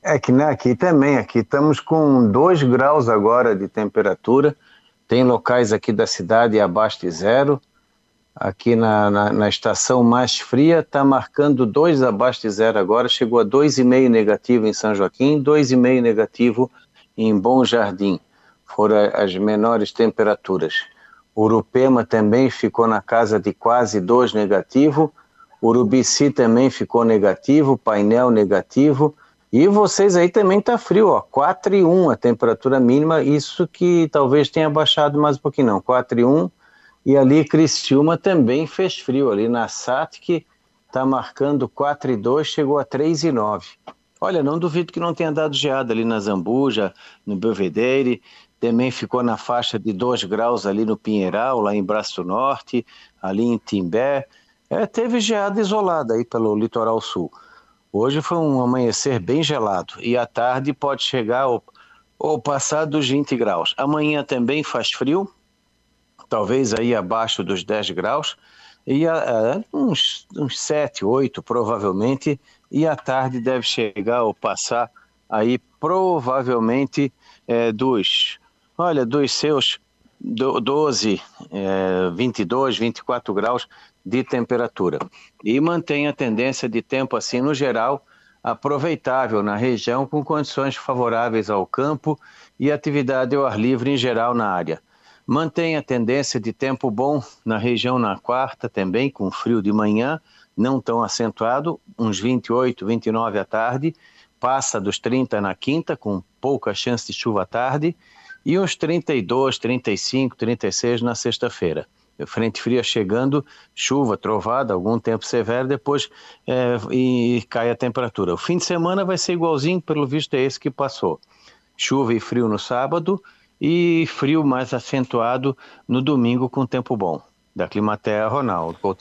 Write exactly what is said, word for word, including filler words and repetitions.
É que né, aqui também, aqui estamos com dois graus agora de temperatura, tem locais aqui da cidade abaixo de zero, aqui na, na, na estação mais fria está marcando dois abaixo de zero agora, chegou a dois vírgula cinco negativo em São Joaquim, dois vírgula cinco negativo em Bom Jardim, foram as menores temperaturas. Urupema também ficou na casa de quase dois negativo, Urubici também ficou negativo, Painel negativo, e vocês aí também tá frio, ó, quatro e um a temperatura mínima, isso que talvez tenha baixado mais um pouquinho, não, quatro e um, e ali Criciúma também fez frio, ali na S A T que tá marcando quatro e dois, chegou a três e nove. Olha, não duvido que não tenha dado geada ali na Zambuja, no Belvedere, também ficou na faixa de dois graus ali no Pinheiral, lá em Braço Norte, ali em Timbé, é, teve geada isolada aí pelo litoral sul. Hoje foi um amanhecer bem gelado e à tarde pode chegar ou, ou passar dos vinte graus. Amanhã também faz frio, talvez aí abaixo dos dez graus, e a, a, uns, uns sete, oito provavelmente, e à tarde deve chegar ou passar aí provavelmente é, dos, olha, dos seus doze, é, vinte e dois, vinte e quatro graus de temperatura. E mantém a tendência de tempo assim no geral, aproveitável na região com condições favoráveis ao campo e atividade ao ar livre em geral na área. Mantém a tendência de tempo bom na região na quarta também, com frio de manhã, não tão acentuado, uns vinte e oito, vinte e nove à tarde, passa dos trinta na quinta, com pouca chance de chuva à tarde, e uns trinta e dois, trinta e cinco, trinta e seis na sexta-feira. Frente fria chegando, chuva, trovada, algum tempo severo, depois é, e cai a temperatura. O fim de semana vai ser igualzinho, pelo visto é esse que passou. Chuva e frio no sábado e frio mais acentuado no domingo com tempo bom. Da Climatea, Ronaldo Coutinho.